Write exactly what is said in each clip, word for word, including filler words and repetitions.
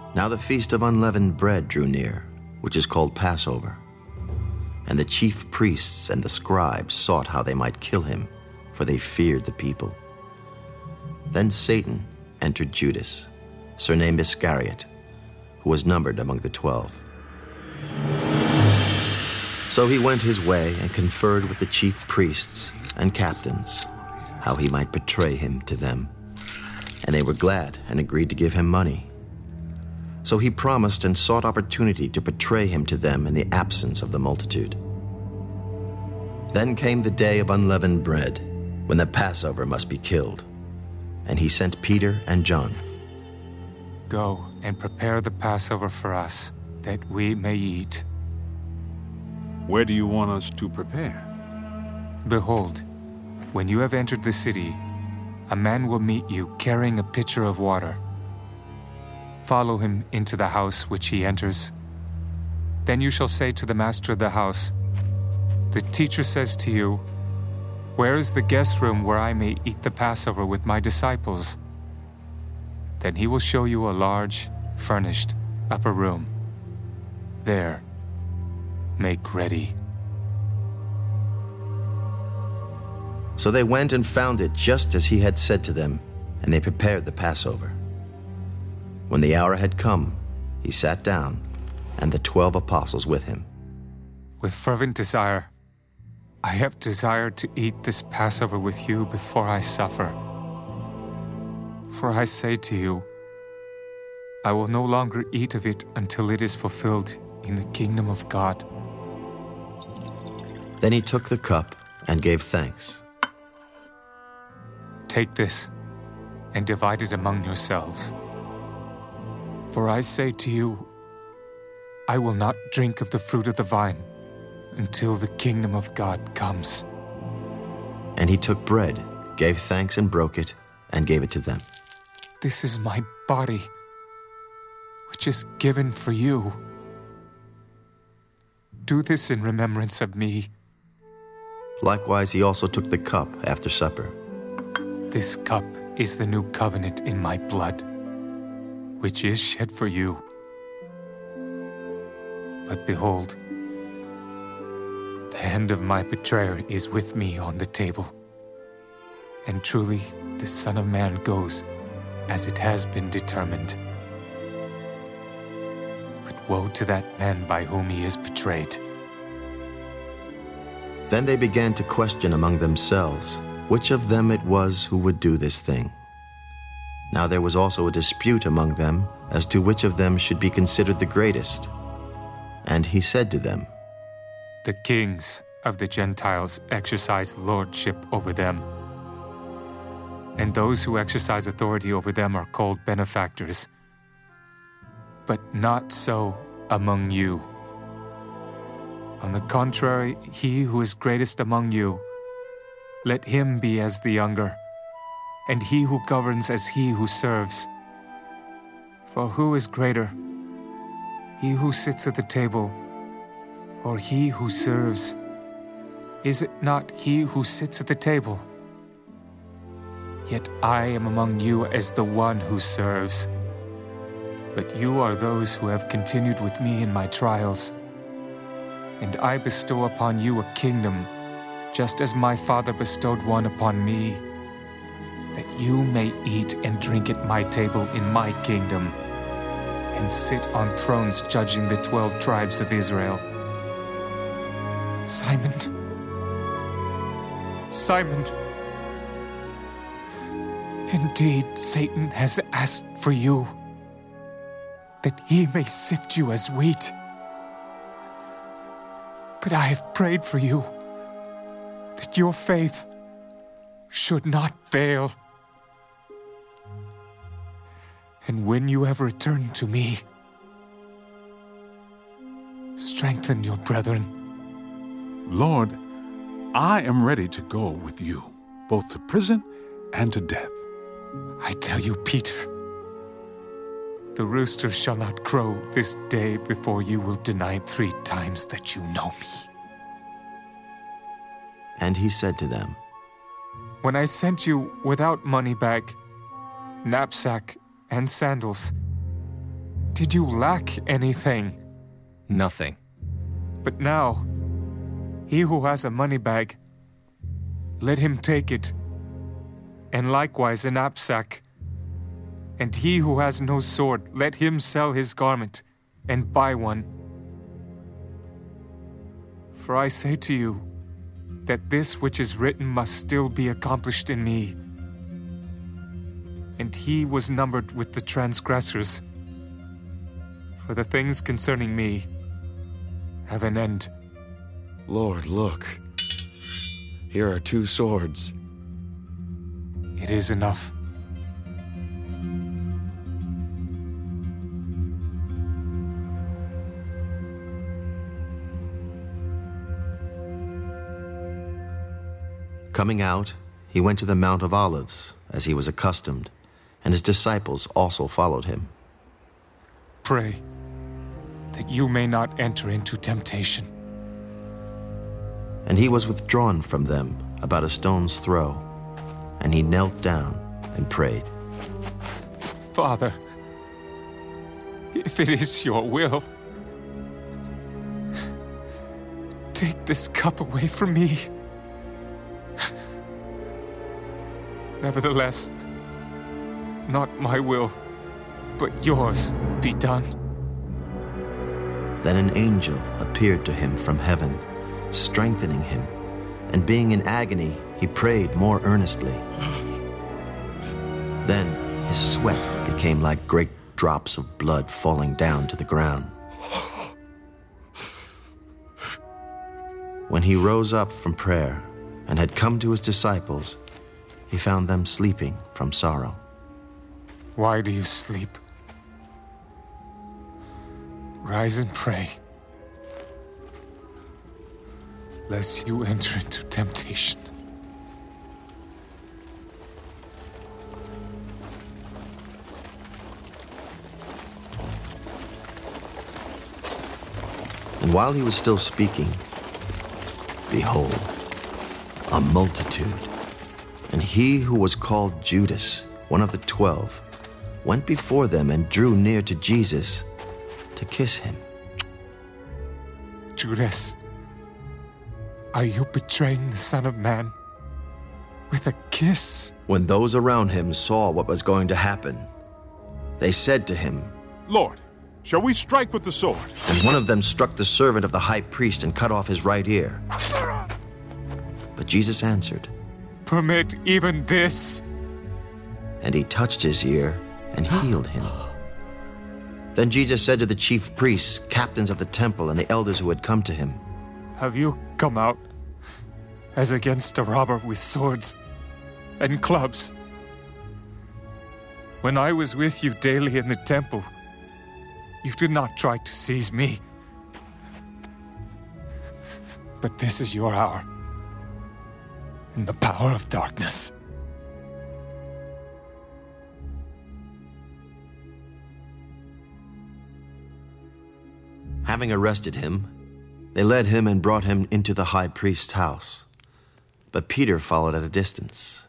Now the feast of unleavened bread drew near, which is called Passover. And the chief priests and the scribes sought how they might kill him, for they feared the people. Then Satan entered Judas, surnamed Iscariot, who was numbered among the twelve. So he went his way and conferred with the chief priests and captains, how he might betray him to them. And they were glad and agreed to give him money. So he promised and sought opportunity to betray him to them in the absence of the multitude. Then came the day of unleavened bread, when the Passover must be killed. And he sent Peter and John. Go and prepare the Passover for us, that we may eat. Where do you want us to prepare? Behold, when you have entered the city, a man will meet you carrying a pitcher of water. Follow him into the house which he enters. Then you shall say to the master of the house, the teacher says to you, where is the guest room where I may eat the Passover with my disciples? Then he will show you a large, furnished upper room. There, make ready. So they went and found it just as he had said to them, and they prepared the Passover. When the hour had come, he sat down, and the twelve apostles with him. With fervent desire, I have desired to eat this Passover with you before I suffer. For I say to you, I will no longer eat of it until it is fulfilled in the kingdom of God. Then he took the cup and gave thanks. Take this and divide it among yourselves. For I say to you, I will not drink of the fruit of the vine until the kingdom of God comes. And he took bread, gave thanks and broke it, and gave it to them. This is my body, which is given for you. Do this in remembrance of me. Likewise, he also took the cup after supper. This cup is the new covenant in my blood, which is shed for you. But behold, the hand of my betrayer is with me on the table. And truly, the Son of Man goes as it has been determined. But woe to that man by whom he is betrayed. Then they began to question among themselves which of them it was who would do this thing. Now there was also a dispute among them as to which of them should be considered the greatest. And he said to them, The kings of the Gentiles exercise lordship over them, and those who exercise authority over them are called benefactors. But not so among you. On the contrary, he who is greatest among you, let him be as the younger, and he who governs as he who serves. For who is greater, he who sits at the table, or he who serves? Is it not he who sits at the table? Yet I am among you as the one who serves. But you are those who have continued with me in my trials. And I bestow upon you a kingdom, just as my Father bestowed one upon me, that you may eat and drink at my table in my kingdom, and sit on thrones judging the twelve tribes of Israel. Simon, Simon, indeed Satan has asked for you, that he may sift you as wheat. But I have prayed for you, that your faith should not fail. And when you have returned to me, strengthen your brethren. Lord, I am ready to go with you, both to prison and to death. I tell you, Peter, the rooster shall not crow this day before you will deny three times that you know me. And he said to them, When I sent you without money bag, knapsack, and sandals, did you lack anything? Nothing. But now, he who has a money bag, let him take it, and likewise a knapsack. And he who has no sword, let him sell his garment and buy one. For I say to you, that this which is written must still be accomplished in me. And he was numbered with the transgressors. For the things concerning me have an end. Lord, look. Here are two swords. It is enough. Coming out, he went to the Mount of Olives, as he was accustomed, and his disciples also followed him. Pray that you may not enter into temptation. And he was withdrawn from them about a stone's throw, and he knelt down and prayed. Father, if it is your will, take this cup away from me. Nevertheless, not my will, but yours be done. Then an angel appeared to him from heaven, strengthening him, and being in agony, he prayed more earnestly. Then his sweat became like great drops of blood falling down to the ground. When he rose up from prayer and had come to his disciples, he found them sleeping from sorrow. Why do you sleep? Rise and pray, lest you enter into temptation. And while he was still speaking, behold, a multitude, and he who was called Judas, one of the twelve, went before them and drew near to Jesus to kiss him. Judas, are you betraying the Son of Man with a kiss? When those around him saw what was going to happen, they said to him, Lord, shall we strike with the sword? and one of them struck the servant of the high priest and cut off his right ear. But Jesus answered, Permit even this. and he touched his ear and healed him. Then Jesus said to the chief priests, captains of the temple, and the elders who had come to him, Have you come out as against a robber with swords and clubs? When I was with you daily in the temple, you did not try to seize me. But this is your hour, in the power of darkness. Having arrested him, they led him and brought him into the high priest's house. But Peter followed at a distance.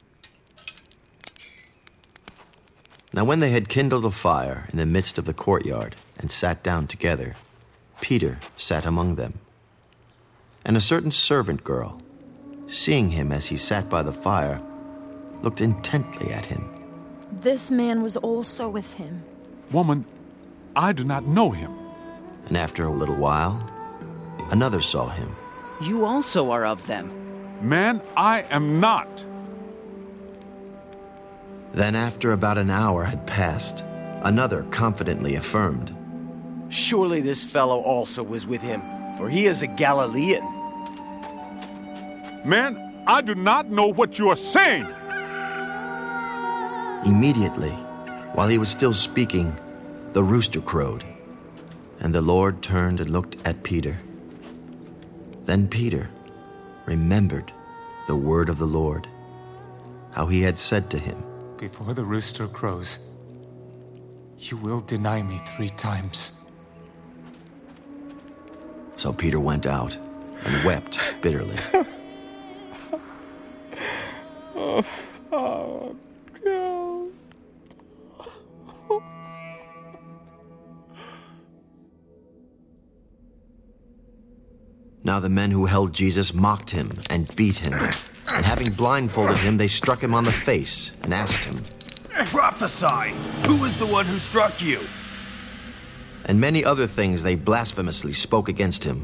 Now when they had kindled a fire in the midst of the courtyard and sat down together, Peter sat among them. And a certain servant girl, seeing him as he sat by the fire, looked intently at him. This man was also with him. Woman, I do not know him. And after a little while, another saw him. You also are of them. Man, I am not. Then after about an hour had passed, another confidently affirmed, Surely this fellow also was with him, for he is a Galilean. Man, I do not know what you are saying. Immediately, while he was still speaking, the rooster crowed. And the Lord turned and looked at Peter. Then Peter remembered the word of the Lord, how he had said to him, Before the rooster crows, you will deny me three times. So Peter went out and wept bitterly. Oh, oh, no. Now the men who held Jesus mocked him and beat him, and having blindfolded him, they struck him on the face and asked him, "Prophesy! Who is the one who struck you?" And many other things they blasphemously spoke against him.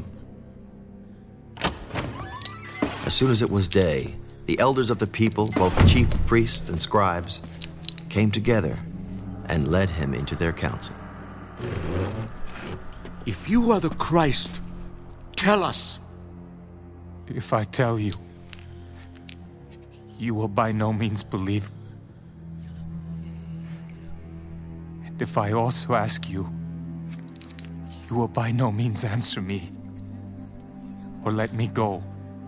As soon as it was day, the elders of the people, both chief priests and scribes, came together and led him into their council. If you are the Christ, tell us. If I tell you, you will by no means believe. And if I also ask you, you will by no means answer me or let me go.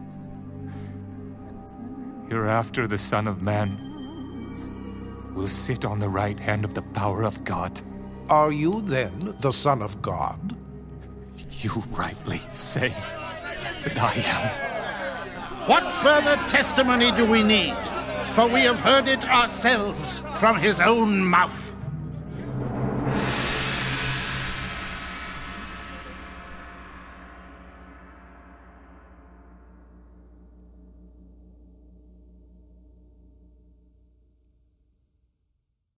Hereafter the Son of Man will sit on the right hand of the power of God. Are you then the Son of God? You rightly say that I am. What further testimony do we need? For we have heard it ourselves from his own mouth.